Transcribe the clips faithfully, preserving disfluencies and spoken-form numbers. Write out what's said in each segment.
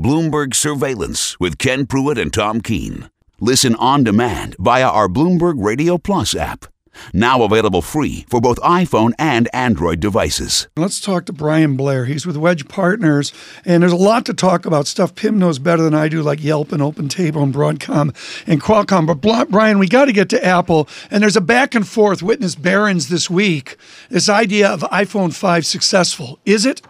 Bloomberg Surveillance with Ken Pruitt and Tom Keene. Listen on demand via our Bloomberg Radio Plus app. Now available free for both iPhone and Android devices. Let's talk to Brian Blair. He's with Wedge Partners, and there's a lot to talk about, stuff Pim knows better than I do, like Yelp and OpenTable and Broadcom and Qualcomm. But Brian, we got to get to Apple, and there's a back and forth. Witness Barron's this week. This idea of iPhone five successful. Is it?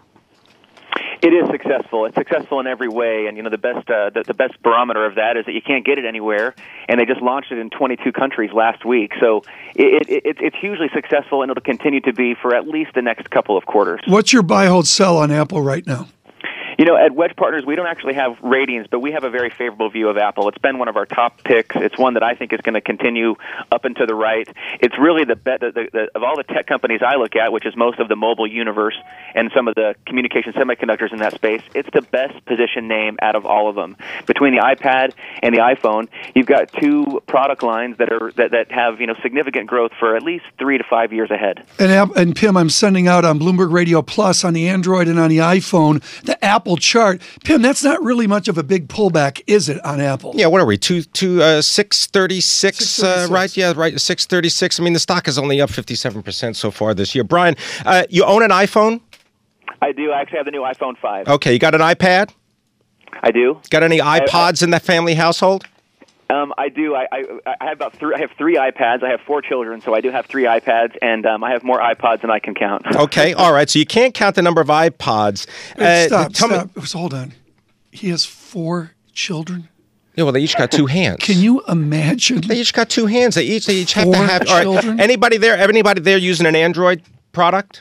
It is successful. It's successful in every way, and you know the best uh, the, the best barometer of that is that you can't get it anywhere, and they just launched it in twenty-two countries last week. So it, it, it, it's hugely successful, and it'll continue to be for at least the next couple of quarters. What's your buy, hold, sell on Apple right now? You know, at Wedge Partners, we don't actually have ratings, but we have a very favorable view of Apple. It's been one of our top picks. It's one that I think is going to continue up and to the right. It's really the, be- the, the, the of all the tech companies I look at, which is most of the mobile universe and some of the communication semiconductors in that space, it's the best positioned name out of all of them. Between the iPad and the iPhone, you've got two product lines that are that, that have you know significant growth for at least three to five years ahead. And, and Pim, I'm sending out on Bloomberg Radio Plus on the Android and on the iPhone the Apple chart. Pim, that's not really much of a big pullback, is it, on Apple? Yeah, what are we, two, two, uh, six thirty-six, uh, right? Yeah, right, six thirty-six. I mean, the stock is only up fifty-seven percent so far this year. Brian, uh, you own an iPhone? I do. I actually have the new iPhone five. Okay, you got an iPad? I do. Got any iPods I, I, in the family household? Um, I do. I, I, I have about three. I have three iPads. I have four children, so I do have three iPads, and um, I have more iPods than I can count. Okay, all right. So you can't count the number of iPods. Wait, stop. Tell stop. Me, hold on. He has four children. Yeah, well, they each got two hands. Can you imagine? They each got two hands. They each they each have four to have. Children? All right. Anybody there? Anybody there using an Android product?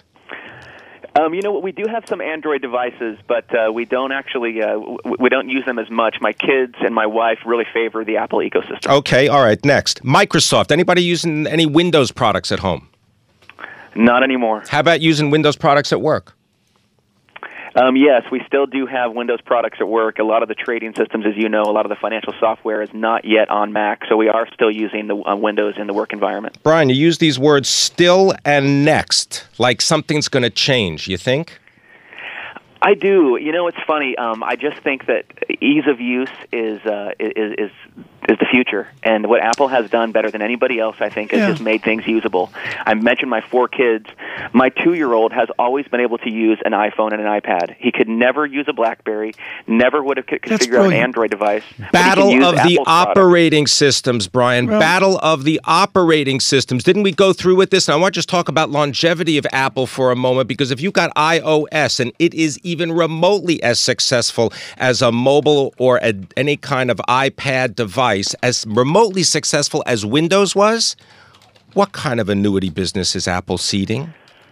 Um, you know what? We do have some Android devices, but uh, we don't actually uh, we don't use them as much. My kids and my wife really favor the Apple ecosystem. Okay, all right. Next, Microsoft. Anybody using any Windows products at home? Not anymore. How about using Windows products at work? Um, yes, we still do have Windows products at work. A lot of the trading systems, as you know, a lot of the financial software is not yet on Mac, so we are still using the uh, Windows in the work environment. Brian, you use these words still and next, like something's going to change, you think? I do. You know, it's funny. Um, I just think that ease of use is, uh, is is is the future, and what Apple has done better than anybody else, I think, is yeah. just made things usable. I mentioned my four kids. My two-year-old has always been able to use an iPhone and an iPad. He could never use a BlackBerry, never would have could figure out an Android device. Battle of the Apple's operating product. systems, Brian. Well, Battle of the operating systems. Didn't we go through with this? And I want to just talk about longevity of Apple for a moment, because if you've got iOS and it is even remotely as successful as a mobile or a, any kind of iPad device, as remotely successful as Windows was, what kind of annuity business is Apple seeding?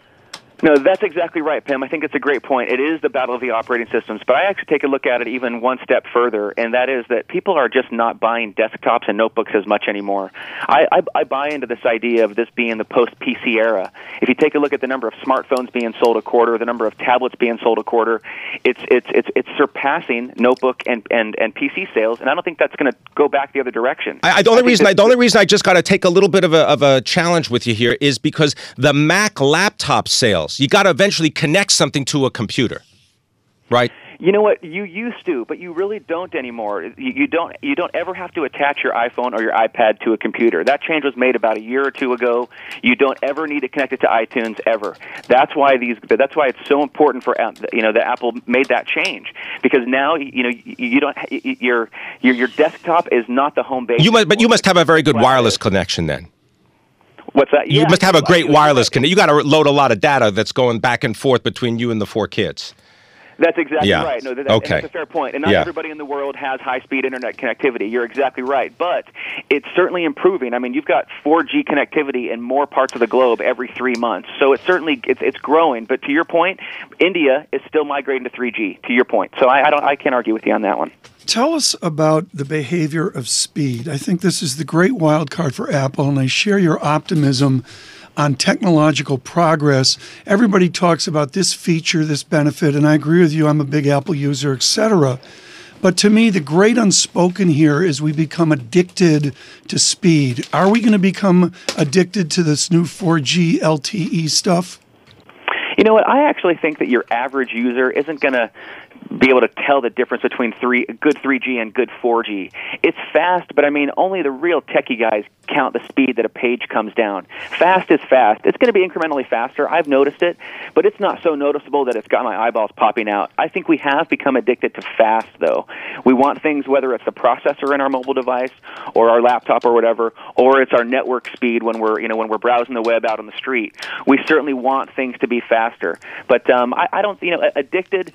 No, that's exactly right, Pim. I think it's a great point. It is the battle of the operating systems, but I actually take a look at it even one step further, and that is that people are just not buying desktops and notebooks as much anymore. I, I, I buy into this idea of this being the post-P C era. If you take a look at the number of smartphones being sold a quarter, the number of tablets being sold a quarter, it's it's it's it's surpassing notebook and, and, and P C sales, and I don't think that's going to go back the other direction. I, I, the only I reason I, the only reason I just got to take a little bit of a of a challenge with you here is because the Mac laptop sales. You got to eventually connect something to a computer, right? You know what? You used to, but you really don't anymore. You, you don't. You don't ever have to attach your iPhone or your iPad to a computer. That change was made about a year or two ago. You don't ever need to connect it to iTunes ever. That's why these. That's why it's so important for you know that Apple made that change, because now you know you don't. Your your your desktop is not the home base. You must, but you must have a very good wireless connection then. What's that? You yeah, must have a great wireless right. connection. You got to load a lot of data that's going back and forth between you and the four kids. That's exactly yeah. right. No, that, okay. That's a fair point. And not yeah. everybody in the world has high-speed internet connectivity. You're exactly right. But it's certainly improving. I mean, you've got four G connectivity in more parts of the globe every three months. So it's certainly it's, it's growing. But to your point, India is still migrating to three G, to your point. So I, I, don't, I can't argue with you on that one. Tell us about the behavior of speed. I think this is the great wild card for Apple, and I share your optimism on technological progress. Everybody talks about this feature, this benefit, and I agree with you. I'm a big Apple user, et cetera. But to me, the great unspoken here is we become addicted to speed. Are we going to become addicted to this new four G L T E stuff? You know what? I actually think that your average user isn't going to be able to tell the difference between three good three G and good four G. It's fast, but I mean, only the real techie guys count the speed that a page comes down. Fast is fast. It's going to be incrementally faster. I've noticed it, but it's not so noticeable that it's got my eyeballs popping out. I think we have become addicted to fast, though. We want things, whether it's the processor in our mobile device or our laptop or whatever, or it's our network speed when we're, you know, when we're browsing the web out on the street. We certainly want things to be faster, but um, I, I don't, you know, addicted.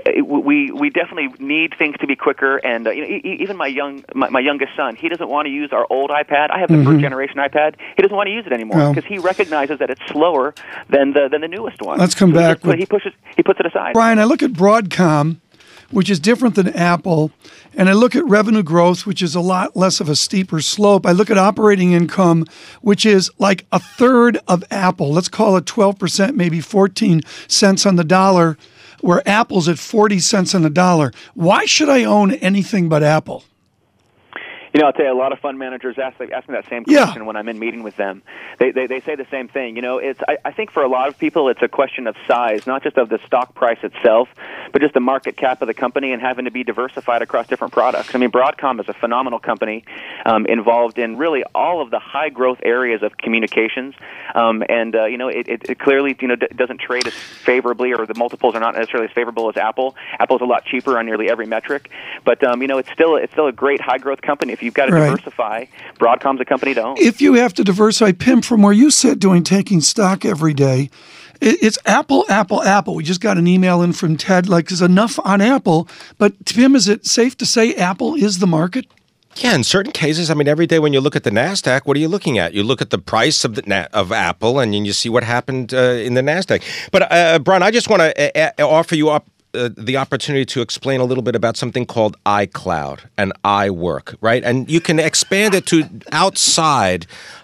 We we definitely need things to be quicker, and uh, you know, e- even my young my, my youngest son, he doesn't want to use our old iPad. I have the mm-hmm. first generation iPad. He doesn't want to use it anymore because well, he recognizes that it's slower than the than the newest one. Let's come so back. He, just, with, he pushes he puts it aside. Brian, I look at Broadcom, which is different than Apple, and I look at revenue growth, which is a lot less of a steeper slope. I look at operating income, which is like a third of Apple. Let's call it twelve percent, maybe fourteen cents on the dollar, where Apple's at forty cents on the dollar. Why should I own anything but Apple? You know, I'll tell you, a lot of fund managers ask, ask me that same question yeah. when I'm in meeting with them. They, they they say the same thing. You know, it's I, I think for a lot of people, it's a question of size, not just of the stock price itself, but just the market cap of the company and having to be diversified across different products. I mean, Broadcom is a phenomenal company um, involved in really all of the high growth areas of communications, um, and uh, you know, it, it, it clearly you know d- doesn't trade as favorably, or the multiples are not necessarily as favorable as Apple. Apple's a lot cheaper on nearly every metric, but um, you know, it's still it's still a great high growth company. If you've got to right. diversify, Broadcom's a company to own. If you have to diversify, Pim, from where you sit doing taking stock every day, it's Apple, Apple, Apple. We just got an email in from Ted, like, there's enough on Apple. But, Pim, is it safe to say Apple is the market? Yeah, in certain cases, I mean, every day when you look at the NASDAQ, what are you looking at? You look at the price of the na- of Apple, and you see what happened uh, in the NASDAQ. But, uh, Brian, I just want to uh, offer you up Uh, the opportunity to explain a little bit about something called iCloud and iWork, right? And you can expand it to outside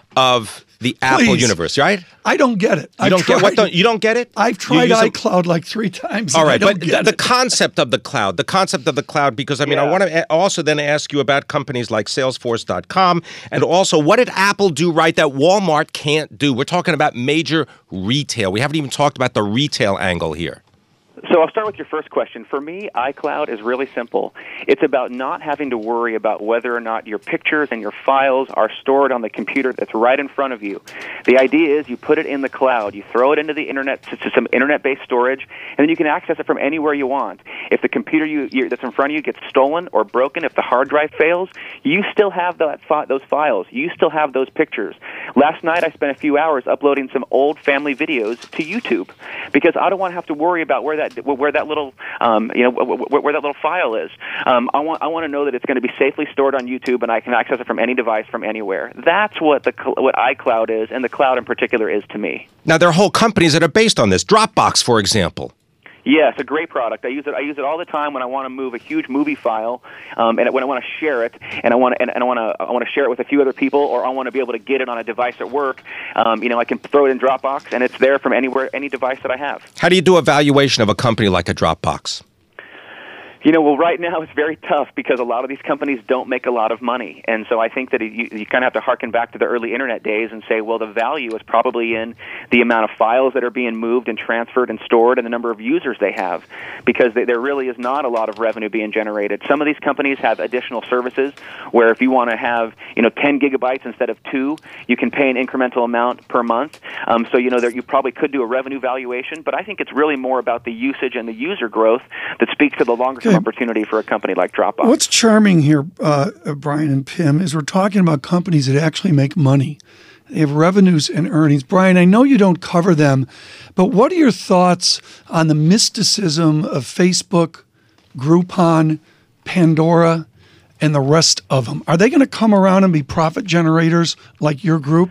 of the Apple Please. universe, right? I don't get it. You I've don't tried, get what? Don't, you don't get it? I've tried iCloud like three times. All right, I don't but get the, it. the concept of the cloud, the concept of the cloud, because I mean, yeah. I want to also then ask you about companies like Salesforce dot com, and also what did Apple do right that Walmart can't do? We're talking about major retail. We haven't even talked about the retail angle here. So I'll start with your first question. For me, iCloud is really simple. It's about not having to worry about whether or not your pictures and your files are stored on the computer that's right in front of you. The idea is you put it in the cloud, you throw it into the internet, to some internet-based storage, and then you can access it from anywhere you want. If the computer you, you, that's in front of you gets stolen or broken, if the hard drive fails, you still have that fi- those files. You still have those pictures. Last night I spent a few hours uploading some old family videos to YouTube because I don't want to have to worry about where that where that little um, you know where, where that little file is. Um, I want I want to know that it's going to be safely stored on YouTube and I can access it from any device from anywhere. That's what the what iCloud is, and the cloud in particular is to me. Now there are whole companies that are based on this. Dropbox, for example. Yeah, it's a great product. I use it. I use it all the time when I want to move a huge movie file, um, and when I want to share it, and I want to, and, and I want to, I want to share it with a few other people, or I want to be able to get it on a device at work. Um, you know, I can throw it in Dropbox, and it's there from anywhere, any device that I have. How do you do a valuation of a company like a Dropbox? You know, well, right now it's very tough because a lot of these companies don't make a lot of money. And so I think that you, you kind of have to harken back to the early Internet days and say, well, the value is probably in the amount of files that are being moved and transferred and stored and the number of users they have, because they, there really is not a lot of revenue being generated. Some of these companies have additional services where if you want to have, you know, ten gigabytes instead of two, you can pay an incremental amount per month. Um, so, you know, there, you probably could do a revenue valuation, but I think it's really more about the usage and the user growth that speaks to the longer term opportunity for a company like Dropbox. What's charming here, uh, Brian and Pim, is we're talking about companies that actually make money. They have revenues and earnings. Brian, I know you don't cover them, but what are your thoughts on the mysticism of Facebook, Groupon, Pandora, and the rest of them? Are they going to come around and be profit generators like your group?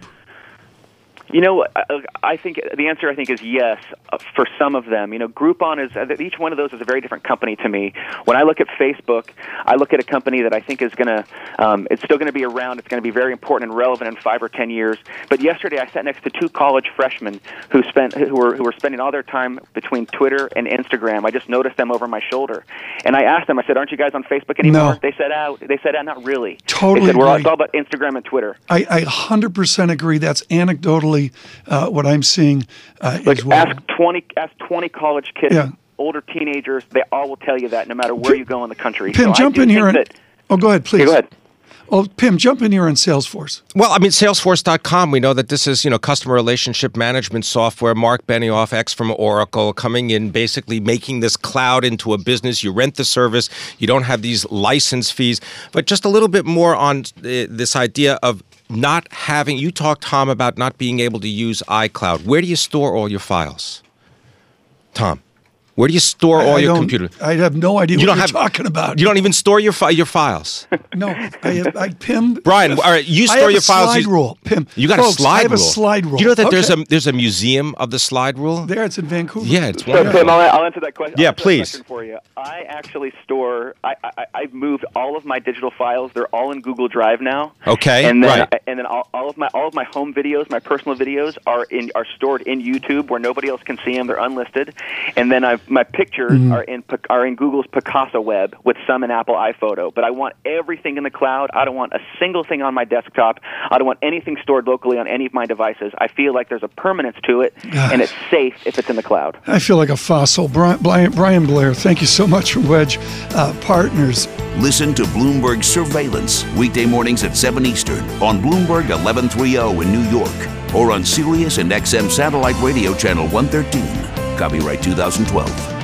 You know, I think the answer, I think, is yes for some of them. You know, Groupon is, each one of those is a very different company to me. When I look at Facebook, I look at a company that I think is going to, um, it's still going to be around. It's going to be very important and relevant in five or ten years. But yesterday I sat next to two college freshmen who spent, who were, who were spending all their time between Twitter and Instagram. I just noticed them over my shoulder. And I asked them, I said, aren't you guys on Facebook anymore? No. They said, oh, they said, oh, not really. Totally They said, we're all, agree. it's all about Instagram and Twitter. I, I one hundred percent agree. That's anecdotally uh, what I'm seeing uh, Like as well. ask twenty, ask twenty college kids, Yeah. older teenagers, they all will tell you that no matter where Pim, you go in the country. Pim, so jump I do in here. think And, that, oh, go ahead, please. yeah, go ahead. Oh, Pim, jump in here on Salesforce. Well, I mean, Salesforce dot com, we know that this is, you know, customer relationship management software. Mark Benioff, ex from Oracle, coming in, basically making this cloud into a business. You rent the service. You don't have these license fees. But just a little bit more on uh, this idea of not having, you talked, Tom, about not being able to use iCloud. Where do you store all your files? Tom, where do you store I, all I your don't- computers? I have no idea You what don't you're have- talking about. You don't even store your fi- your files. No, I have, I, Pim. Brian, all right, you I store have your a files. slide you, rule, Pim. You got Folks, a slide I have rule. a slide rule. Do you know that there's Okay. a there's a museum of the slide rule? There, it's in Vancouver. Yeah, it's So, wonderful. Tim, I'll, I'll answer that question. Yeah, I'll answer that please. question for you. I actually store. I, I I've moved all of my digital files. They're all in Google Drive now. Okay, And then right. and then all, all of my all of my home videos, my personal videos, are in are stored in YouTube where nobody else can see them. They're unlisted. And then I've, my pictures Mm-hmm. are in Pic- are in Google's Picasa web with some in Apple iPhoto. But I want everything in the cloud. I don't want a single thing on my desktop. I don't want anything stored locally on any of my devices. I feel like there's a permanence to it, and it's safe if it's in the cloud. I feel like a fossil. Brian, Brian, Brian Blair, thank you so much from Wedge uh, Partners. Listen to Bloomberg Surveillance weekday mornings at seven Eastern on Bloomberg eleven thirty in New York or on Sirius and X M Satellite Radio Channel one thirteen. Copyright two thousand twelve.